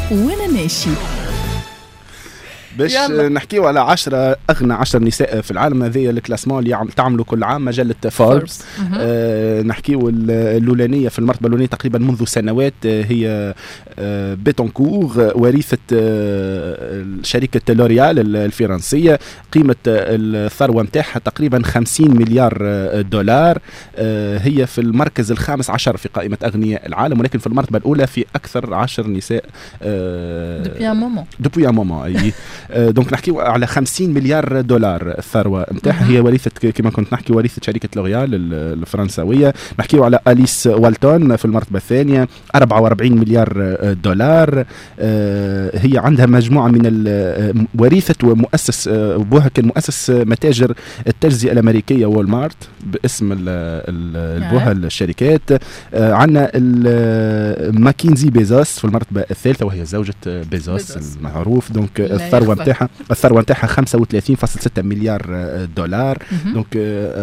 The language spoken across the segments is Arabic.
وانا ماشي. باش نحكيو على 10 أغنى 10 نساء في العالم. هذه الكلاسمون اللي تعملوا كل عام مجلة فوربس. نحكيو الأولانية في المرتبة الأولانية تقريبا منذ سنوات هي بيتونكور وريثة شركة لوريال الفرنسية. قيمة الثروة متاعها تقريبا 50 مليار دولار. هي في المركز الخامس عشر في قائمة أغنياء العالم، ولكن في المرتبة الأولى في أكثر 10 نساء depuis un moment. دونك نحكيو على 50 مليار دولار الثروة متاعها. هي وريثة كما كنت نحكي وريثة شركة لوريال الفرنسوية. نحكيو على أليس والتون في المرتبة الثانية 44 مليار دولار. هي عندها مجموعة من وريثة ومؤسس بوها كان مؤسس متاجر التجزئة الأمريكية وول مارت باسم بوها الشركات. عندنا ماكينزي بيزوس في المرتبة الثالثة وهي زوجة بيزوس المعروف. دونك الثروة نتاعها 35.6 مليار دولار. دونك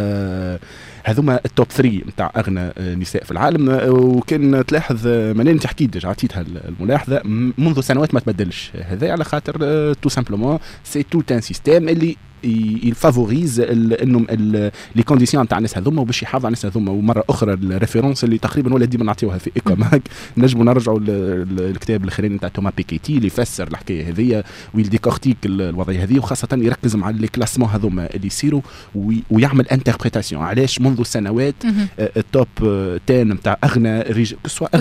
هذوما التوب 3 نتاع اغنى نساء في العالم. وكان تلاحظ منين تحكي ديجا عطيتها الملاحظه منذ سنوات ما تبدلش. هذا على خاطر تو سامبلومون سي توت ان سيستيم اللي يفافوريز انهم لي كونديسيون تاع الناس هذوما وباش يحافظوا على الناس هذوما. ومره اخرى الريفيرونس اللي تقريبا ولا ديما نعطيوها في ايكوماك نجموا نرجعوا الكتاب الاخراني نتاع توما بيكيتي اللي يفسر الحكايه هذه ويديكورتيك الوضعيه هذه، وخاصه يركز مع لي كلاسمون هذوما اللي يصيروا ويعمل انتربريتاسيون علاش منذ سنوات التوب 10 نتاع اغنى رجال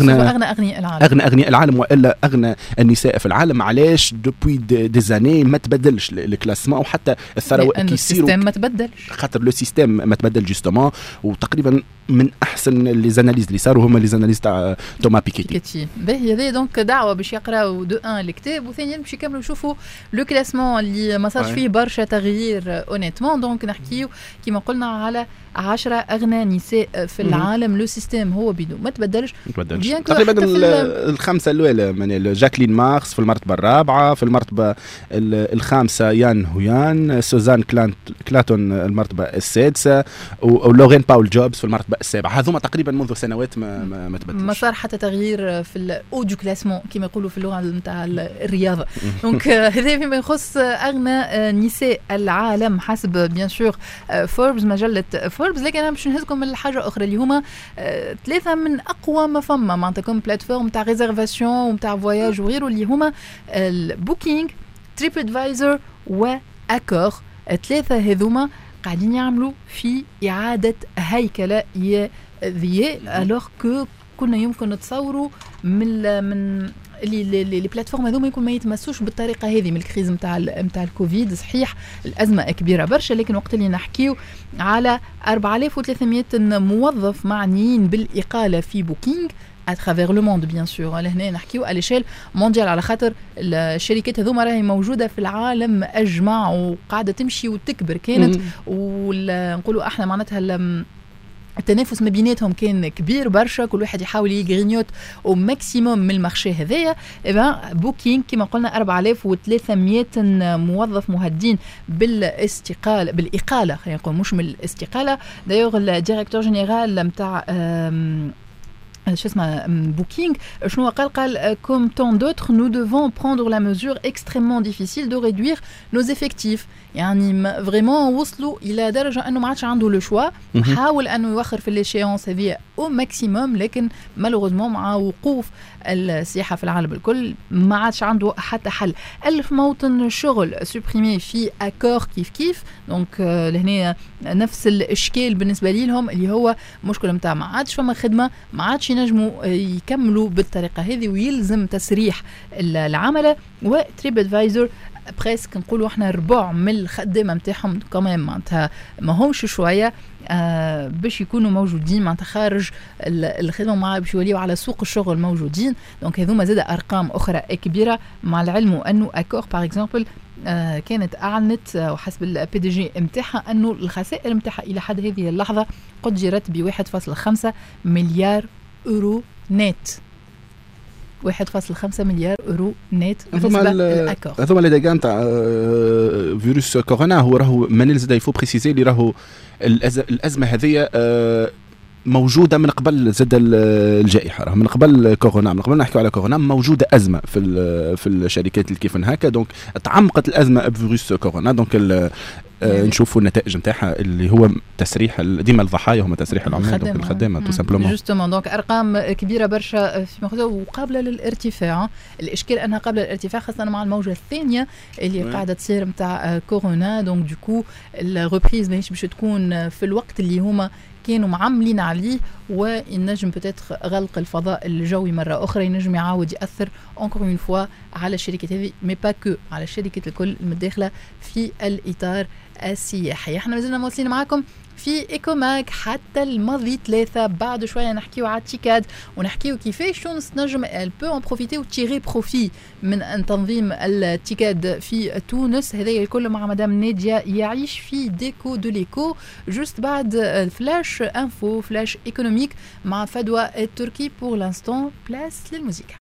اغنى العالم والا اغنى النساء في العالم علاش دوبوي دي زاني ما تبدلش الكلاسمون وحتى السيستم ما تبدلش خاطر لو سيستم ما تبدل جوستومون. وتقريبا من احسن لي زاناليز اللي صاروا هما لي زاناليز تاع توما بيكيتي. باهي هذه دونك دعوه باش يقراو دو ان الكتاب وثانيا باش يكملوا يشوفوا لو كلاسمون اللي ما صارش فيه برشا تغيير اونيتمون. دونك نحكيو كيما قلنا على 10 اغنى نساء في العالم. لو سيستم هو بيدو ما تبدلش تقريبا الخمسه الاولى من جاكلين ماركس في المرتبه الرابعه. في المرتبه الخامسه يان هويان. سوزان كلاتون المرتبه السادسه. ولورين باول جوبز في المرتبه السابعه. هذوما تقريبا منذ سنوات ما تبدلش. ما صار حتى تغيير في الاو دو كلاسمون كما يقولوا في اللغه نتاع الرياضه. دونك هذا فيما يخص اغنى نساء العالم حسب بيان سور فوربس مجله فوربس. لكن انا باش نهزكم من الحاجه اخرى اللي هما ثلاثه من اقوى ما فما معناتكم بلاتفورم تاع ريزرفاسيون وتاع فواياج وغيره اللي هما البوكينج تريب ادفايزر واكور. ثلاثه هذوما قاعدين يعملوا في إعادة هيكلة ذي alors que كنا يمكن نتصوروا من اللي بلاتفورم هذوما يكون ما يتمسوش بالطريقه هذه من الكريز نتاع الكوفيد. صحيح الازمه كبيره برشا، لكن وقت اللي نحكيو على 4300 موظف معنيين بالاقاله في بوكينج à travers le monde bien sûr. لهنا نحكيو على l'échelle mondiale على خاطر الشركات هذوما راهي موجوده في العالم اجمع وقاعده تمشي وتكبر كانت. ونقولوا احنا معناتها التنافس ما بيناتهم كان كبير برشا، كل واحد يحاول يغرينيوت او ماكسيموم من المارشي هذايا. بوكينج كما قلنا 4300 موظف مهدين بالاقاله خلينا نقول مش من الاستقاله. دايوغ الديريكتور جينيرال نتاع شو اسمه بوكينج شنو قال comme tant d'autres nous devons prendre la mesure extrêmement difficile de réduire nos effectifs. يعني فريمون وصلوا الى درجه انه ما عادش عنده لو شوا، حاول انه يوخر في ليشيونس هذه او ماكسيموم، لكن مالوغوزمون مع وقوف السياحه في العالم الكل ما عادش عنده حتى حل. 1000 موطن شغل سوبريمي في اكور كيف دونك لهنا نفس الاشكال بالنسبه لهم اللي هو مشكله نتاع ما عادش فما خدمه، ما عادش ينجموا يكملوا بالطريقه هذه ويلزم تسريح العمله. وتريب ادفايزر بريسك نقولوا احنا ربع من الخدمه نتاعهم كمان معناتها ما همش شويه باش يكونوا موجودين معناتها خارج الخدمه، مع باش يوليوا على سوق الشغل موجودين. دونك هذوما زاد ارقام اخرى كبيره، مع العلم انه اكور باغ اكزومبل كانت اعلنت وحسب البي دي جي نتاعها انه الخسائر نتاعها الى حد هذه اللحظه قدرت ب 1.5 مليار اورو نت. 1.5 مليار اورو نت بالنسبه للاكور. هذوما اللي داكان تاع فيروس كورونا هو راهو مانيل زاد يفو بريسيزي اللي راهو الازمه هذه موجوده من قبل زاد الجائحه، من قبل كورونا، من قبل نحكي على كورونا موجوده ازمه في الشركات اللي كيف هكا. دونك تعمقت الازمه بفيروس كورونا. دونك نشوفوا النتائج نتاعها اللي هو تسريح ديما الضحايا هم تسريح العمال الخدامه تو سامبلومون. جوستومون دونك ارقام كبيره برشا في مخزون وقابله للارتفاع. الاشكال انها قابله للارتفاع خاصه مع الموجه الثانيه اللي قاعده تصير نتاع كورونا. دونك دوكو الريبريز ماهيش باش تكون في الوقت اللي هما كانوا معملين عليه، وينجم بتاتخ غلق الفضاء الجوي مرة أخرى ينجم يعاود يأثر encore une fois على الشركة هذه، مي با كو على الشركة الكل المتداخلة في الإطار السياحي. احنا مازلنا مواصلين معاكم في إيكوماك حتى الماضي 3. بعد شوية نحكيو على التيكاد ونحكيو كيفاش تونس نجم elle peut en profiter و tirer profit من تنظيم التيكاد في تونس. هذا الكل مع مدام نادية يعيش في ديكو دو ليكو جوست بعد فلاش انفو فلاش ايكونوميك مع فدوى التركي. pour l'instant place للموسيقى.